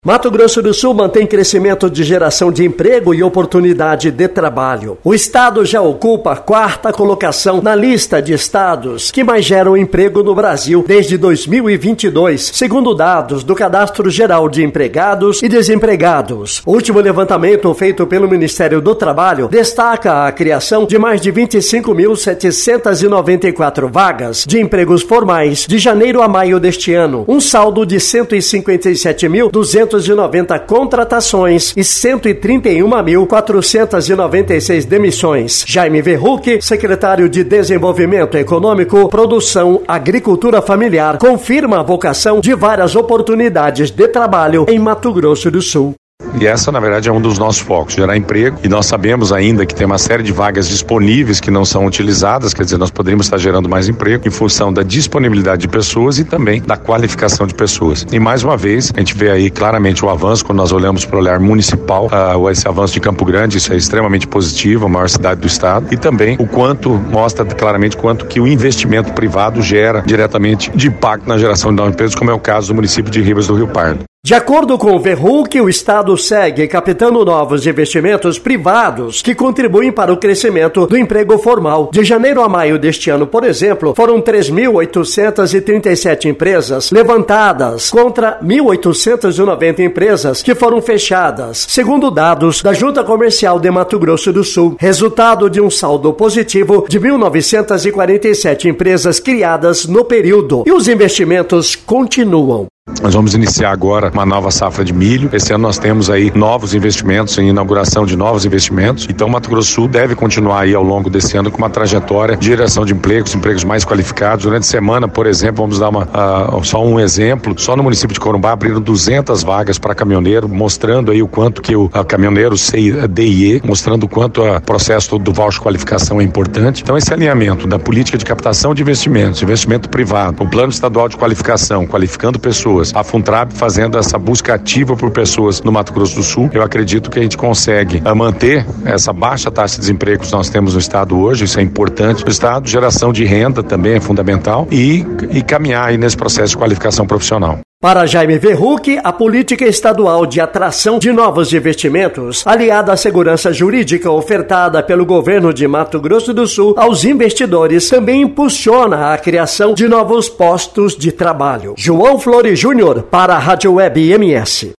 Mato Grosso do Sul mantém crescimento de geração de emprego e oportunidade de trabalho. O estado já ocupa a 4ª colocação na lista de estados que mais geram emprego no Brasil desde 2022, segundo dados do Cadastro Geral de Empregados e Desempregados. O último levantamento feito pelo Ministério do Trabalho destaca a criação de mais de 25.794 vagas de empregos formais de janeiro a maio deste ano, um saldo de 157.290 contratações e 131.496 demissões. Jaime Verruc, secretário de Desenvolvimento Econômico, Produção, Agricultura Familiar, confirma a vocação de várias oportunidades de trabalho em Mato Grosso do Sul. E essa, na verdade, é um dos nossos focos, gerar emprego. E nós sabemos ainda que tem uma série de vagas disponíveis que não são utilizadas, quer dizer, nós poderíamos estar gerando mais emprego em função da disponibilidade de pessoas e também da qualificação de pessoas. E mais uma vez, a gente vê aí claramente o avanço, quando nós olhamos para o olhar municipal, esse avanço de Campo Grande, isso é extremamente positivo, a maior cidade do estado, e também o quanto, mostra claramente quanto que o investimento privado gera diretamente de impacto na geração de novos empregos, como é o caso do município de Ribas do Rio Pardo. De acordo com o Verruc, o Estado segue captando novos investimentos privados que contribuem para o crescimento do emprego formal. De janeiro a maio deste ano, por exemplo, foram 3.837 empresas levantadas contra 1.890 empresas que foram fechadas, segundo dados da Junta Comercial de Mato Grosso do Sul, resultado de um saldo positivo de 1.947 empresas criadas no período. E os investimentos continuam. Nós vamos iniciar agora uma nova safra de milho. Esse ano nós temos aí novos investimentos, em inauguração de novos investimentos. Então, Mato Grosso do Sul deve continuar aí ao longo desse ano com uma trajetória de geração de empregos mais qualificados. Durante a semana, por exemplo, vamos dar só um exemplo. Só no município de Corumbá abriram 200 vagas para caminhoneiro, mostrando aí o quanto que o caminhoneiro CDIE, mostrando o quanto o processo do voucher de qualificação é importante. Então, esse alinhamento da política de captação de investimentos, investimento privado, o plano estadual de qualificação, qualificando pessoas, a Funtrab fazendo essa busca ativa por pessoas no Mato Grosso do Sul, eu acredito que a gente consegue manter essa baixa taxa de desemprego que nós temos no estado hoje, isso é importante no estado, geração de renda também é fundamental e caminhar aí nesse processo de qualificação profissional. Para Jaime Verruc, a política estadual de atração de novos investimentos, aliada à segurança jurídica ofertada pelo governo de Mato Grosso do Sul aos investidores, também impulsiona a criação de novos postos de trabalho. João Flores Júnior, para a Rádio Web MS.